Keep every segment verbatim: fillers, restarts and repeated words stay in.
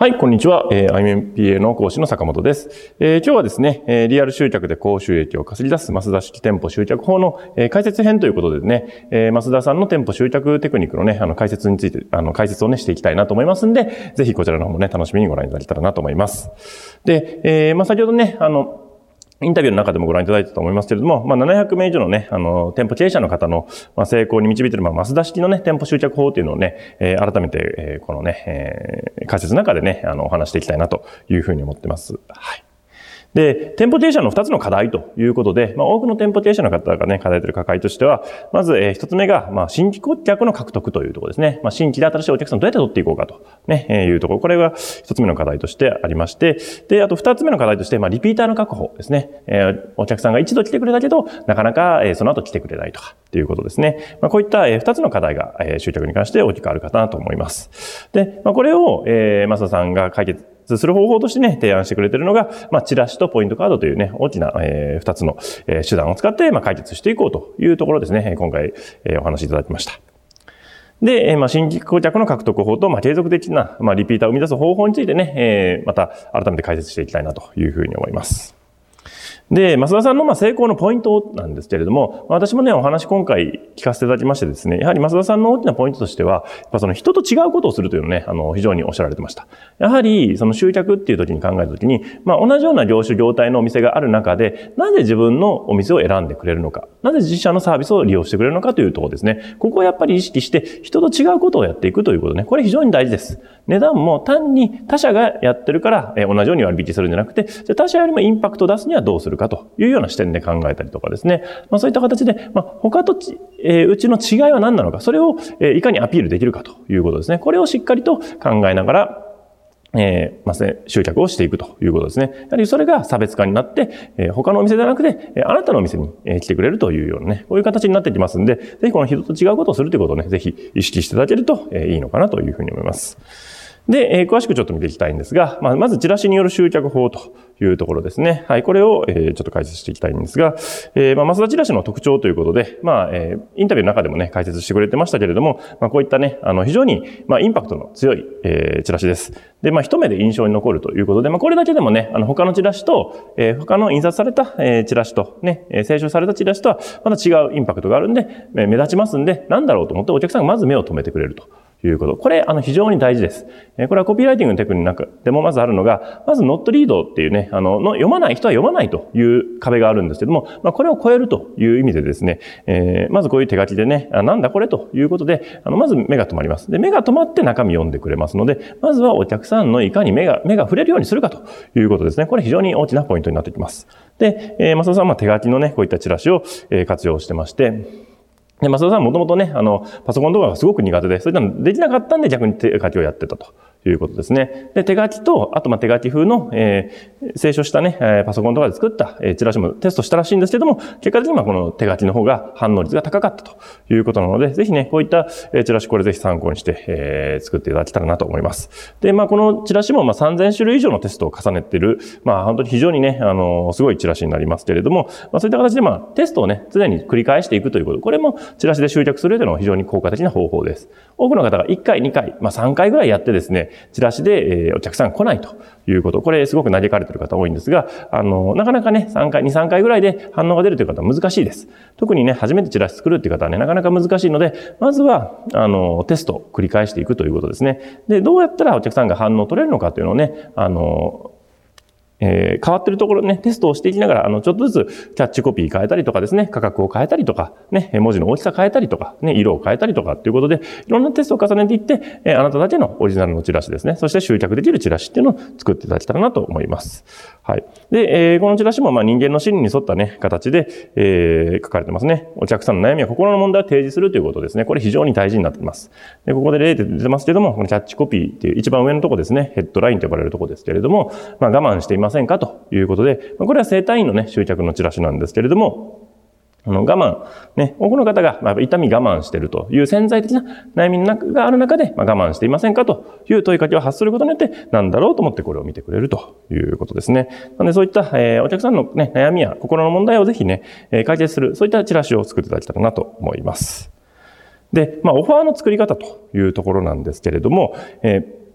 はい、こんにちは。えー、アイエムピーエー の講師の坂本です。えー、今日はですね、えー、リアル集客で高収益を稼ぎ出す増田式店舗集客法の、えー、解説編ということでね、えー、増田さんの店舗集客テクニックのね、あの解説について、あの解説をね、していきたいなと思いますんで、ぜひこちらの方もね、楽しみにご覧いただけたらなと思います。で、えー、まあ、先ほどね、あの、インタビューの中でもご覧いただいたと思いますけれども、まあ、ななひゃくめい以上のね、あの、店舗経営者の方の、まあ、成功に導いている、まあ、増田式のね、店舗集客法というのをね、えー、改めて、えー、このね、えー、解説の中でね、あの、お話していきたいなというふうに思ってます。はい。で、店舗経営者のふたつの課題ということで、まあ、多くの店舗経営者の方がね、課題という課題としては、まず、えー、一つ目が、まあ、新規顧客の獲得というところですね。まあ、新規で新しいお客さんをどうやって取っていこうかと、ね、えー、いうところ。これが一つ目の課題としてありまして、で、あと二つ目の課題として、まあ、リピーターの確保ですね。えー、お客さんが一度来てくれたけど、なかなか、えー、その後来てくれないとか、っていうことですね。まあ、こういった、えー、二つの課題が、えー、集客に関して大きくあるかなと思います。で、まあ、これを、えー、増田さんが解決、する方法としてね、提案してくれているのが、まあ、チラシとポイントカードというね、大きな、えー、二つの、えー、手段を使って、まあ、解決していこうというところですね、今回、えー、お話しいただきました。で、えー、まあ、新規顧客の獲得法と、まあ、継続的な、まあ、リピーターを生み出す方法についてね、えー、また改めて解説していきたいなというふうに思います。で、増田さんのまあ成功のポイントなんですけれども、私もね、お話今回聞かせていただきましてですね、やはり増田さんの大きなポイントとしては、やっぱその人と違うことをするというのをね、あの、非常におっしゃられてました。やはり、その集客っていう時に考えた時に、まあ、同じような業種業態のお店がある中で、なぜ自分のお店を選んでくれるのか、なぜ自社のサービスを利用してくれるのかというところですね。ここをやっぱり意識して、人と違うことをやっていくということね。これ非常に大事です。値段も単に他社がやってるから、え同じように割引するんじゃなくて、じゃ他社よりもインパクトを出すにはどうするかというような視点で考えたりとかですね。まあそういった形で、まあ他とち、えー、うちの違いは何なのか、それを、えー、いかにアピールできるかということですね。これをしっかりと考えながら、えー、まあ、集客をしていくということですね。やはりそれが差別化になって、えー、他のお店ではなくて、えー、あなたのお店に、えー、来てくれるというようなね、こういう形になってきますんで、ぜひこの人と違うことをするということをね、ぜひ意識していただけると、えー、いいのかなというふうに思います。で、えー、詳しくちょっと見ていきたいんですが、まあ、まずチラシによる集客法というところですね。はい、これを、えー、ちょっと解説していきたいんですが、えー、まあ、増田チラシの特徴ということで、まあ、えー、インタビューの中でもね、解説してくれてましたけれども、まあ、こういったね、あの、非常に、まあ、インパクトの強い、えー、チラシです。で、まあ、一目で印象に残るということで、まあ、これだけでもね、あの、他のチラシと、えー、他の印刷された、えー、チラシと、ね、えー、清書されたチラシとは、また違うインパクトがあるんで、えー、目立ちますんで、なんだろうと思ってお客さんがまず目を留めてくれると。いうこと。これ、あの、非常に大事です。これはコピーライティングのテクニックの中でもまずあるのが、まず not read っていうね、あの、の読まない人は読まないという壁があるんですけども、まあ、これを超えるという意味でですね、えー、まずこういう手書きでね、あ、なんだこれということで、あの、まず目が止まります。で、目が止まって中身読んでくれますので、まずはお客さんのいかに目が、目が触れるようにするかということですね。これ非常に大きなポイントになってきます。で、えー、増田さんはまあ手書きのね、こういったチラシを、えー、活用してまして、で、増田さんもともとね、あの、パソコン動画がすごく苦手で、そういったのできなかったんで逆に手書きをやってたということですね。で、手書きと、あとまあ手書き風の、えー、清書したね、えー、パソコン動画で作った、えー、チラシもテストしたらしいんですけども、結果的にはこの手書きの方が反応率が高かったということなので、ぜひね、こういった、えー、チラシこれぜひ参考にして、えー、作っていただけたらなと思います。で、まあこのチラシもまあさんぜんしゅるい以上のテストを重ねている、まあ本当に非常にね、あの、すごいチラシになりますけれども、まあそういった形でまあテストをね、常に繰り返していくということ、これもチラシで集客するというのは非常に効果的な方法です。多くの方がいっかい、にかい、まあさんかいぐらいやってですね、チラシで、えー、お客さんが来ないということ、これすごく嘆かれている方多いんですが、あの、なかなかね、さんかい、に、さんかいぐらいで反応が出るという方は難しいです。特にね、初めてチラシ作るっていう方はね、なかなか難しいので、まずは、あの、テストを繰り返していくということですね。で、どうやったらお客さんが反応を取れるのかというのをね、あの、えー、変わってるところね、テストをしていきながら、あの、ちょっとずつキャッチコピー変えたりとかですね、価格を変えたりとか、ね、文字の大きさ変えたりとか、ね、色を変えたりとかっていうことで、いろんなテストを重ねていって、えー、あなただけのオリジナルのチラシですね、そして集客できるチラシっていうのを作っていただけたらなと思います。はい。で、えー、このチラシも、まあ、人間の心理に沿ったね、形で、えー、書かれてますね。お客さんの悩みや心の問題を提示するということですね。これ非常に大事になっています。で、ここで例で出てますけども、このキャッチコピーっていう一番上のところですね、ヘッドラインと呼ばれるところですけれども、まあ、我慢していませんかというということで、これは整体院のね、集客のチラシなんですけれども、あの我慢、ね、多くの方が、まあ、痛み我慢しているという潜在的な悩みがある中で、まあ、我慢していませんかという問いかけを発することによって、なんだろうと思ってこれを見てくれるということですね。なのでそういった、えー、お客さんの、ね、悩みや心の問題をぜひね、えー、解決する、そういったチラシを作っていただけたらなと思います。で、まあ、オファーの作り方というところなんですけれども、えー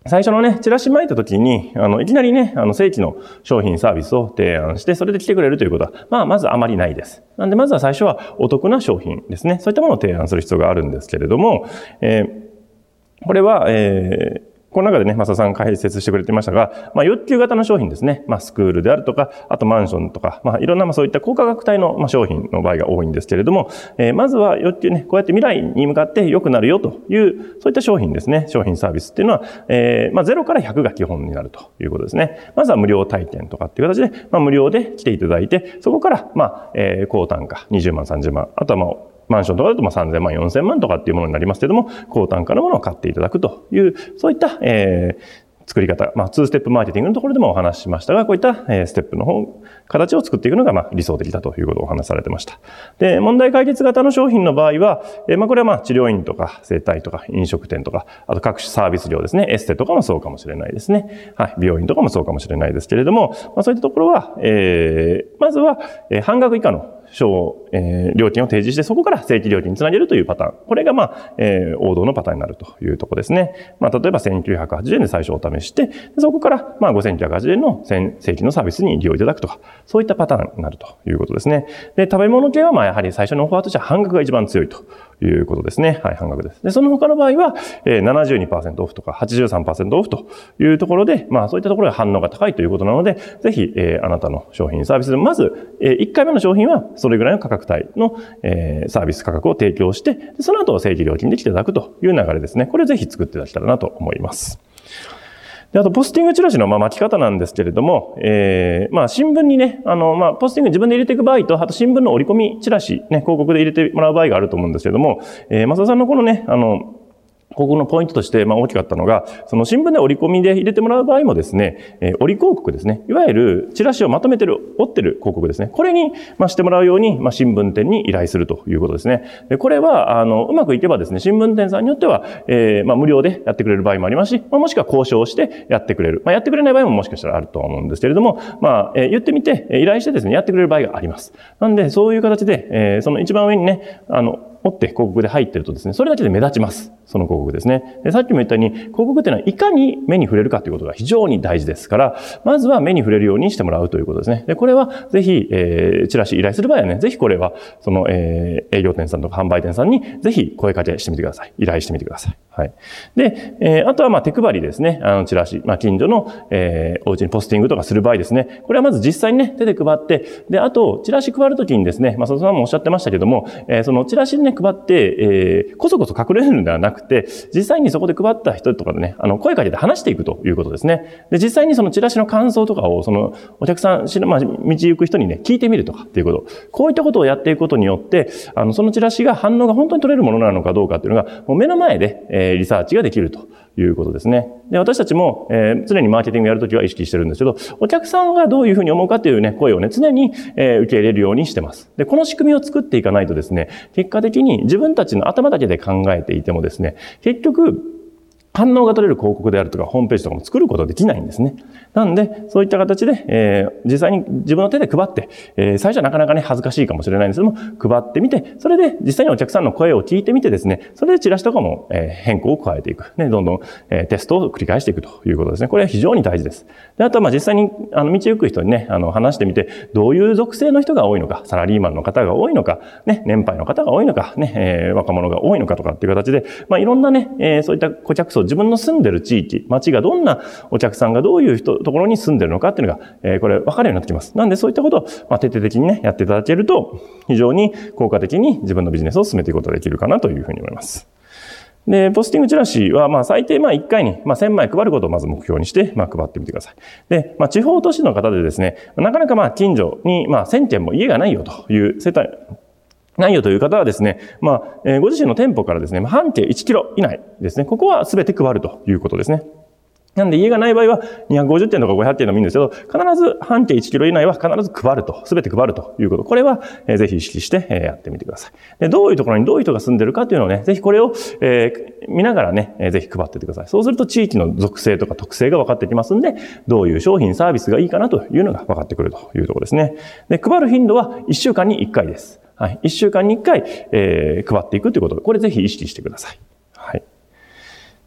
最初のね、チラシ巻いた時に、あの、いきなりね、あの、正規の商品サービスを提案して、それで来てくれるということは、まあ、まずあまりないです。なんで、まずは最初はお得な商品ですね。そういったものを提案する必要があるんですけれども、えー、これは、えー、この中でね、増田さん解説してくれてましたが、まあ、欲求型の商品ですね。まあ、スクールであるとか、あとマンションとか、まあ、いろんな、まあ、そういった高価格帯の、まあ、商品の場合が多いんですけれども、えー、まずは欲求ね、こうやって未来に向かって良くなるよという、そういった商品ですね。商品サービスっていうのは、えー、まあ、ゼロからひゃくが基本になるということですね。まずは無料体験とかっていう形で、まあ、無料で来ていただいて、そこから、まあ、えー、高単価、にじゅうまん、さんじゅうまん、あとはまあ、マンションとかだとまあさんぜんまん、よんせんまんとかっていうものになりますけれども、高単価のものを買っていただくという、そういった、えー、作り方、まあ、ツーステップマーケティングのところでもお話ししましたが、こういった、えー、ステップの方、形を作っていくのが、まあ、理想的だということをお話しされてました。で、問題解決型の商品の場合は、えー、まあ、これはまあ、治療院とか、整体とか、飲食店とか、あと各種サービス業ですね、エステとかもそうかもしれないですね。はい、美容院とかもそうかもしれないですけれども、まあ、そういったところは、えー、まずは、えー、半額以下の小、えー、料金を提示して、そこから正規料金につなげるというパターン。これが、まあ、えー、王道のパターンになるというところですね。まあ、例えばせんきゅうひゃくはちじゅうえんで最初お試しして、そこから、まあ、ごせんきゅうひゃくはちじゅうえんの正規のサービスに利用いただくとか、そういったパターンになるということですね。で、食べ物系は、まあ、やはり最初のオファーとしては半額が一番強いということですね。はい、半額です。で、その他の場合は、えー、ななじゅうにパーセント オフとか、はちじゅうさんパーセント オフというところで、まあ、そういったところが反応が高いということなので、ぜひ、えー、あなたの商品サービスで、まず、えー、いっかいめの商品は、それぐらいの価格帯の、えー、サービス価格を提供して、その後正規料金で来ていただくという流れですね。これをぜひ作っていただけたらなと思います。で、あと、ポスティングチラシのまあ巻き方なんですけれども、えー、まあ、新聞にね、あの、まあ、ポスティング自分で入れていく場合と、あと新聞の折り込みチラシ、ね、広告で入れてもらう場合があると思うんですけれども、えー、増田さんのこのね、あの、ここのポイントとして、まあ大きかったのが、その新聞で折り込みで入れてもらう場合もですね、えー、折り広告ですね。いわゆるチラシをまとめてる、折ってる広告ですね。これに、まあしてもらうように、まあ新聞店に依頼するということですね。で、これは、あの、うまくいけばですね、新聞店さんによっては、えー、まあ無料でやってくれる場合もありますし、まあもしくは交渉してやってくれる。まあやってくれない場合ももしかしたらあると思うんですけれども、まあ、えー、言ってみて、依頼してですね、やってくれる場合があります。なんで、そういう形で、えー、その一番上にね、あの、折って広告で入ってるとですね、それだけで目立ちます。その広告ですね。で、さっきも言ったように、広告っていうのはいかに目に触れるかということが非常に大事ですから、まずは目に触れるようにしてもらうということですね。で、これはぜひ、えー、チラシ依頼する場合はね、ぜひこれは、その、えー、営業店さんとか販売店さんにぜひ声かけしてみてください。依頼してみてください。はい。で、えー、あとはまあ手配りですね。あの、チラシ、まあ近所の、えー、お家にポスティングとかする場合ですね。これはまず実際にね、手で配って、で、あと、チラシ配るときにですね、まあ、佐藤さんもおっしゃってましたけども、えー、そのチラシにね、配って、えー、こそこそ隠れるのではなくて、実際にそこで配った人とかでね、あの、声かけて話していくということですね。で、実際にそのチラシの感想とかを、その、お客さん、まあ、道行く人にね、聞いてみるとかっていうこと。こういったことをやっていくことによって、あの、そのチラシが反応が本当に取れるものなのかどうかっていうのが、もう目の前で、えー、リサーチができるということですね。で、私たちも、えー、常にマーケティングやるときは意識してるんですけど、お客さんがどういうふうに思うかっていうね、声をね、常に、えー、受け入れるようにしてます。で、この仕組みを作っていかないとですね、結果的に自分たちの頭だけで考えていてもですね、結局、反応が取れる広告であるとか、ホームページとかも作ることができないんですね。なんで、そういった形で、えー、実際に自分の手で配って、えー、最初はなかなかね、恥ずかしいかもしれないんですけども、配ってみて、それで実際にお客さんの声を聞いてみてですね、それでチラシとかも、えー、変更を加えていく。ね、どんどん、えー、テストを繰り返していくということですね。これは非常に大事です。で、あとはまあ実際に、あの、道行く人にね、あの、話してみて、どういう属性の人が多いのか、サラリーマンの方が多いのか、ね、年配の方が多いのか、ね、えー、若者が多いのかとかっていう形で、まあいろんなね、えー、そういった顧客層、自分の住んでる地域、町がどんなお客さんがどういう人、ところに住んでるのかっていうのが、えー、これ分かるようになってきます。なんでそういったことを、まあ、徹底的にね、やっていただけると、非常に効果的に自分のビジネスを進めていくことができるかなというふうに思います。で、ポスティングチラシは、まあ、最低、まあ、いっかいに、まあ、せんまい配ることをまず目標にして、まあ、配ってみてください。で、まあ、地方都市の方でですね、なかなかまあ、近所に、まあ、せんけんも家がないよという世帯、ないよという方はですね、まあ、えー、ご自身の店舗からですね、半径いちキロ以内ですね、ここは全て配るということですね。なんで家がない場合はにひゃくごじゅってんとかごひゃくてんでもいいんですけど、必ず半径いちキロ以内は必ず配ると、すべて配るということ。これは、えー、ぜひ意識して、えー、やってみてください。で、どういうところにどういう人が住んでるかっていうのをね、ぜひこれを、えー、見ながらね、えー、ぜひ配っていってください。そうすると地域の属性とか特性が分かってきますんで、どういう商品サービスがいいかなというのが分かってくるというところですね。で、配る頻度はいっしゅうかんにいっかいです。はい。いっしゅうかんにいっかい、えー、配っていくということ。これぜひ意識してください。はい。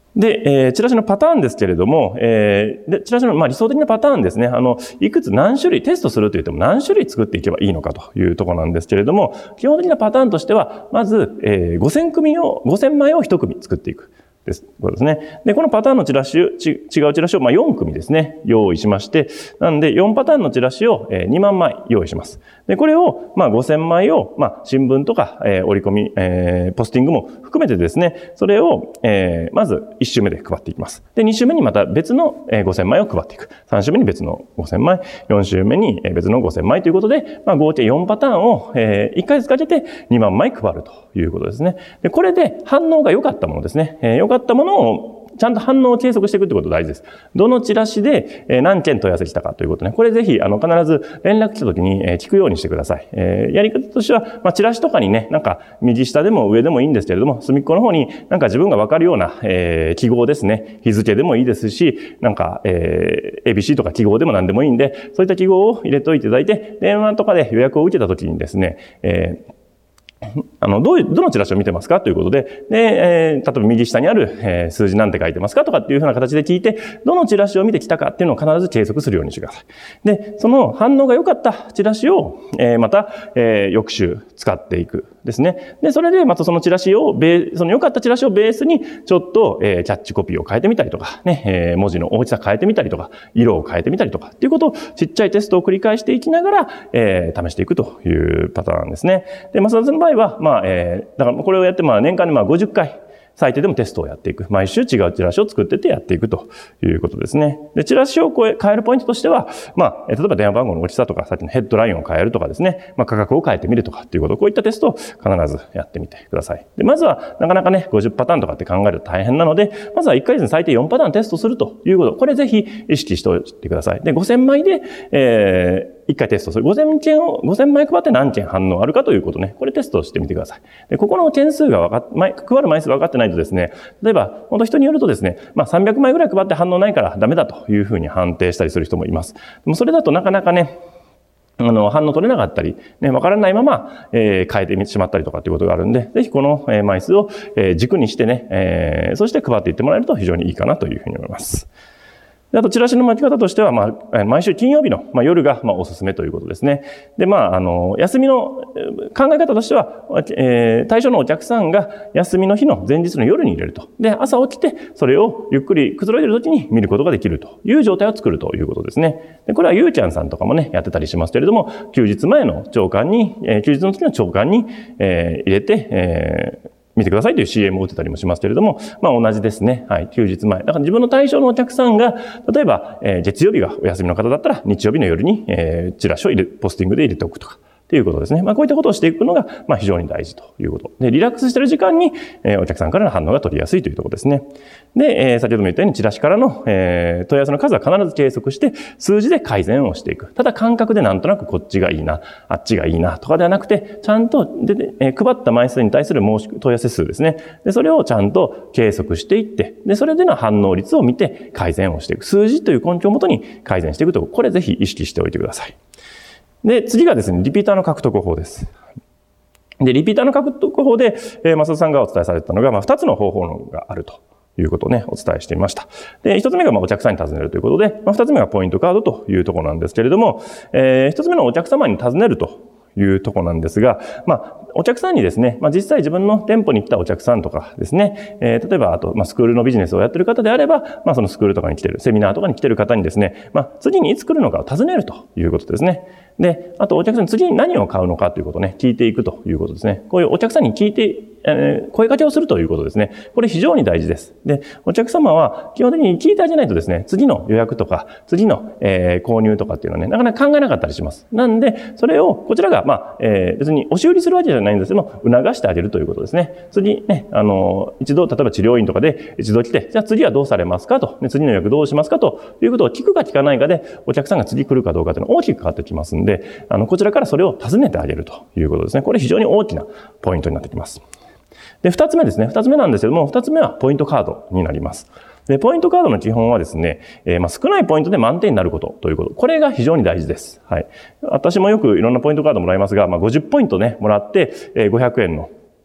で、えー、チラシのパターンですけれども、えー、で、チラシの、まあ、理想的なパターンですね。あの、いくつ何種類、テストすると言っても何種類作っていけばいいのかというところなんですけれども、基本的なパターンとしては、まず、えー、ごせん組を、ごせんまいをいち組作っていく。です。これですね。で、このパターンのチラシ、ち違うチラシを、まあ、よん組ですね、用意しまして、なんで、よんパターンのチラシを、えー、にまんまい用意します。で、これを、まあ、ごせんまいを、まあ、新聞とか、えー、折り込み、えー、ポスティングも含めてですね、それを、えー、まずいち週目で配っていきます。で、に週目にまた別の、えー、ごせんまいを配っていく。さん週目に別のごせんまい、よん週目に別のごせんまいということで、まあ、合計よんパターンを、えー、いっかげつかけてにまんまい配るということですね。で、これで反応が良かったものですね。えー、良かったものをちゃんと反応を計測していくってことが大事です。どのチラシで何件問い合わせ来たかということね。これぜひ、あの、必ず連絡来た時に聞くようにしてください。えー、やり方としては、まあ、チラシとかにね、なんか、右下でも上でもいいんですけれども、隅っこの方になんか自分がわかるような、えー、記号ですね。日付でもいいですし、なんか、えー、エービーシー とか記号でも何でもいいんで、そういった記号を入れておいていただいて、電話とかで予約を受けた時にですね、えーあの、どういう、どのチラシを見てますかということで、で、えー、例えば右下にある、えー、数字なんて書いてますかとかっていうふうな形で聞いて、どのチラシを見てきたかっていうのを必ず計測するようにしてください。で、その反応が良かったチラシを、えー、また、えー、翌週使っていくですね。で、それでまたそのチラシを、ベその良かったチラシをベースに、ちょっと、えー、キャッチコピーを変えてみたりとか、ね、えー、文字の大きさ変えてみたりとか、色を変えてみたりとかっていうことを、ちっちゃいテストを繰り返していきながら、えー、試していくというパターンですね。で、増田さんの場合は、まあ、えー、だからこれをやって、まあ、年間でまあごじゅっかい、最低でもテストをやっていく。毎週違うチラシを作ってってやっていくということですね。で、チラシを変えるポイントとしては、まあ、例えば電話番号の大きさとか、さっきのヘッドラインを変えるとかですね、まあ、価格を変えてみるとかっていうこと、こういったテストを必ずやってみてください。で、まずは、なかなかね、ごじゅうパターンとかって考えると大変なので、まずはいっかげつに最低よんパターンテストするということ、これぜひ意識しておいてください。で、ごせんまいで、えー、いっかいテストする。ごせんけんを、ごせんまい配って何件反応あるかということね。これテストしてみてください。で、ここの件数が分かっ、配る枚数が分かってないとですね、例えば、本当人によるとですね、まあさんびゃくまいぐらい配って反応ないからダメだというふうに判定したりする人もいます。でもそれだとなかなかね、あの、反応取れなかったり、ね、分からないまま、えー、変えてしまったりとかっていうことがあるんで、ぜひこの枚数を軸にしてね、えー、そして配っていってもらえると非常にいいかなというふうに思います。で、あと、チラシの巻き方としては、まあ、毎週金曜日の、まあ、夜が、まあ、おすすめということですね。で、まあ、あの、休みの考え方としては、えー、対象のお客さんが休みの日の前日の夜に入れると。で、朝起きて、それをゆっくりくつろいでいる時に見ることができるという状態を作るということですね。で、これはゆうちゃんさんとかもね、やってたりしますけれども、休日前の朝刊に、えー、休日の時の朝刊に、えー、入れて、えー見てくださいという シーエム を打ってたりもしますけれども、まあ同じですね。はい。休日前。だから自分の対象のお客さんが、例えば、えー、月曜日がお休みの方だったら、日曜日の夜に、えー、チラシを入れ、ポスティングで入れておくとか。ということですね。まあこういったことをしていくのが、まあ非常に大事ということ。で、リラックスしている時間に、えー、お客さんからの反応が取りやすいというところですね。で、えー、先ほども言ったようにチラシからの、えー、問い合わせの数は必ず計測して、数字で改善をしていく。ただ感覚でなんとなくこっちがいいな、あっちがいいな、とかではなくて、ちゃんとで、えー、配った枚数に対する申し問い合わせ数ですね。で、それをちゃんと計測していって、で、それでの反応率を見て改善をしていく。数字という根拠をもとに改善していくと、これぜひ意識しておいてください。で、次がですね、リピーターの獲得法です。で、リピーターの獲得法で、えー、増田さんがお伝えされたのが、まあ、二つの方法があるということをね、お伝えしていました。で、一つ目が、まあ、お客さんに尋ねるということで、まあ、二つ目がポイントカードというところなんですけれども、えー、一つ目のお客様に尋ねるというところなんですが、まあ、お客さんにですね、まあ、実際自分の店舗に来たお客さんとかですね、えー、例えば、あと、まあ、スクールのビジネスをやってる方であれば、まあ、そのスクールとかに来てる、セミナーとかに来てる方にですね、まあ、次にいつ来るのかを尋ねるということですね。で、あとお客さんに次に何を買うのかということをね、聞いていくということですね。こういうお客さんに聞いて、えー、声かけをするということですね。これ非常に大事です。で、お客様は基本的に聞いてあげないとですね、次の予約とか、次の、えー、購入とかっていうのはね、なかなか考えなかったりします。なんで、それをこちらが、まあ、えー、別に押し売りするわけじゃないんですけども、促してあげるということですね。次ね、あの、一度、例えば治療院とかで一度来て、じゃあ次はどうされますかと、ね、次の予約どうしますかということを聞くか聞かないかで、お客さんが次来るかどうかというのは大きく変わってきますんで、で、あの、こちらからそれを尋ねてあげるということですね。これ非常に大きなポイントになってきます。で、二つ目ですね。二つ目なんですけども、二つ目はポイントカードになります。で、ポイントカードの基本はですね、えー、まあ少ないポイントで満点になることということ。これが非常に大事です。はい。私もよくいろんなポイントカードもらいますが、まあごじゅうポイントね、もらって、えー、ごひゃくえんの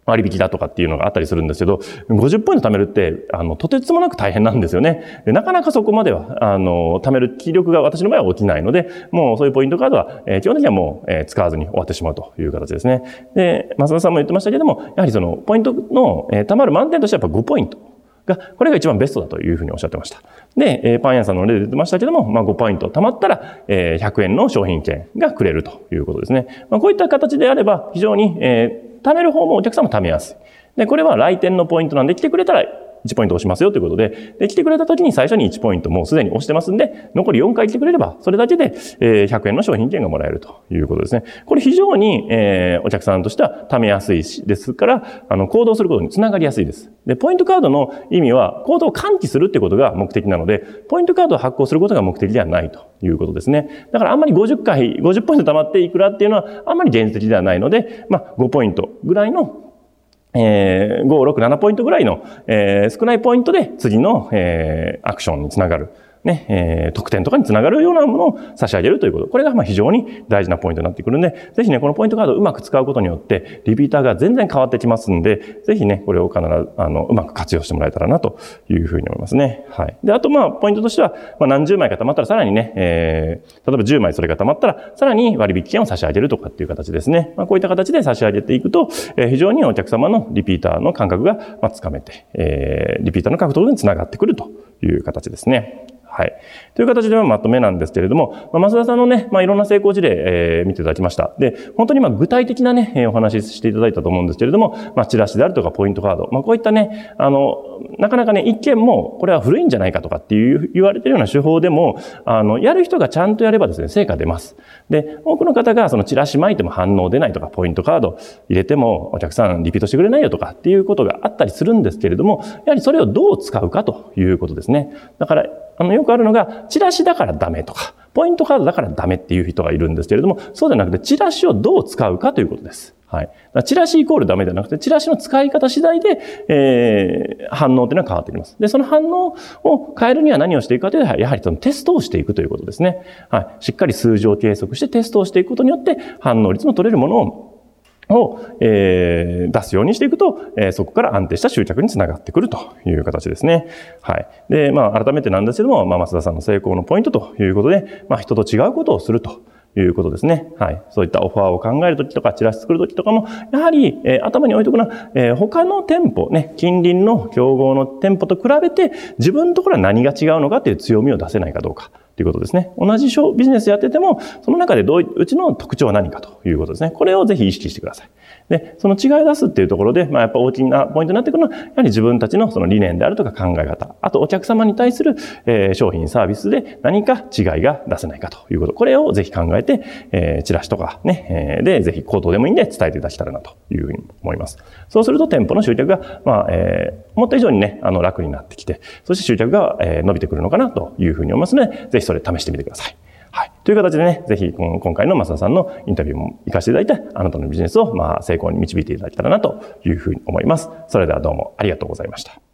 割引だとかっていうのがあったりするんですけど、ごじゅっポイント貯めるって、あの、とてつもなく大変なんですよね。でなかなかそこまでは、あの、貯める気力が私の場合は起きないので、もうそういうポイントカードは、えー、基本的にはもう、えー、使わずに終わってしまうという形ですね。で、増田さんも言ってましたけども、やはりその、ポイントの、えー、貯まる満点としてはやっぱごポイント。が、これが一番ベストだというふうにおっしゃってました。で、えー、パン屋さんの例で出てましたけども、まあごポイント貯まったら、えー、ひゃくえんの商品券がくれるということですね。まあこういった形であれば、非常に、えー、貯める方もお客さんも貯めやすい。で、これは来店のポイントなんで来てくれたら、いちポイント押しますよということで、で、来てくれた時に最初にいちポイントもうすでに押してますんで、残りよんかい来てくれれば、それだけで、えー、ひゃくえんの商品券がもらえるということですね。これ非常に、えー、お客さんとしては貯めやすいし、ですから、あの、行動することにつながりやすいです。で、ポイントカードの意味は、行動を喚起するっていうことが目的なので、ポイントカードを発行することが目的ではないということですね。だからあんまりごじゅっかい、ごじゅっポイント貯まっていくらっていうのは、あんまり現実的ではないので、まあ、ごポイントぐらいのえー、ご、ろく、ななポイントぐらいの、えー、少ないポイントで次の、えー、アクションにつながる。ね、えー、得点とかにつながるようなものを差し上げるということ。これがまあ非常に大事なポイントになってくるんで、ぜひね、このポイントカードをうまく使うことによって、リピーターが全然変わってきますんで、ぜひね、これを必ず、あの、うまく活用してもらえたらなというふうに思いますね。はい。で、あとまあ、ポイントとしては、まあ何十枚か貯まったらさらにね、えー、例えばじゅうまいそれが貯まったら、さらに割引券を差し上げるとかっていう形ですね。まあ、こういった形で差し上げていくと、えー、非常にお客様のリピーターの感覚が、まあ、つかめて、えー、リピーターの獲得につながってくるという形ですね。はい。という形でまとめなんですけれども、まあ、増田さんのね、まあ、いろんな成功事例、えー、見ていただきました。で、本当にまあ具体的なね、えー、お話ししていただいたと思うんですけれども、まあ、チラシであるとかポイントカード、まあ、こういったね、あの、なかなかね、一見も、これは古いんじゃないかとかっていう言われているような手法でも、あの、やる人がちゃんとやればですね、成果出ます。で、多くの方がそのチラシ巻いても反応出ないとか、ポイントカード入れてもお客さんリピートしてくれないよとかっていうことがあったりするんですけれども、やはりそれをどう使うかということですね。だから、あの、よくあるのが、チラシだからダメとか、ポイントカードだからダメっていう人がいるんですけれども、そうではなくて、チラシをどう使うかということです。はい。チラシイコールダメではなくて、チラシの使い方次第で、えー、反応というのは変わってきます。で、その反応を変えるには何をしていくかというと、やはりそのテストをしていくということですね。はい。しっかり数字を計測してテストをしていくことによって、反応率の取れるものをを、えー、出すようにしていくと、えー、そこから安定した集客につながってくるという形ですね。はい。で、まあ、改めてなんですけども、まあ、増田さんの成功のポイントということで、まあ、人と違うことをするということですね。はい。そういったオファーを考えるときとか、チラシ作るときとかも、やはり、えー、頭に置いとくのは、えー、他の店舗、ね、近隣の競合の店舗と比べて、自分のところは何が違うのかっていう強みを出せないかどうか。ということですね。同じビジネスやってても、その中でどういう、うちの特徴は何かということですね。これをぜひ意識してください。で、その違いを出すっていうところで、まあやっぱ大きなポイントになってくるのは、やはり自分たちのその理念であるとか考え方、あとお客様に対する、えー、商品サービスで何か違いが出せないかということ。これをぜひ考えて、えー、チラシとかね、えー、でぜひ口頭でもいいんで伝えていただけたらなというふうに思います。そうすると店舗の集客が、まあ、えー、思った以上にね、あの楽になってきて、そして集客が、えー、伸びてくるのかなというふうに思いますので、ぜひそれ試してみてください。はい。という形でね、ぜひ、今回の増田さんのインタビューも活かしていただいて、あなたのビジネスを、まあ、成功に導いていただけたらなというふうに思います。それではどうもありがとうございました。